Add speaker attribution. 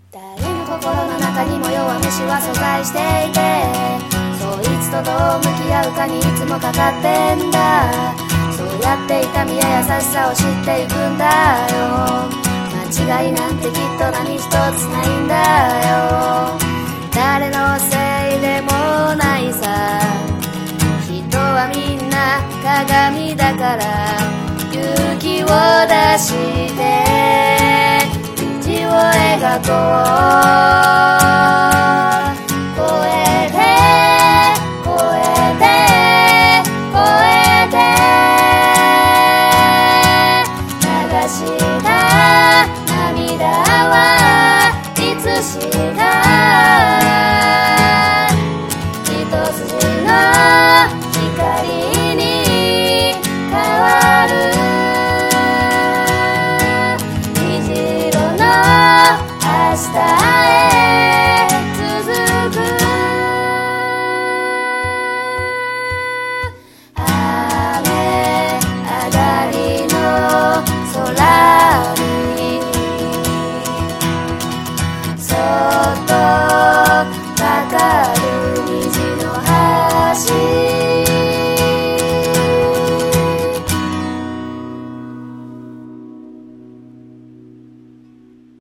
Speaker 1: 誰の心の中にも弱虫は存在していて、そいつとどう向き合うかにいつもかかってんだ。そうやって痛みや優しさを知っていくんだよ。間違いなんてきっと何一つないんだよ。誰のせいでもないさ。人はみんな鏡だから、勇気を出して虹を描こう。越えて越えて越えて流した涙はいつしか一筋の光に変わる。虹色の明日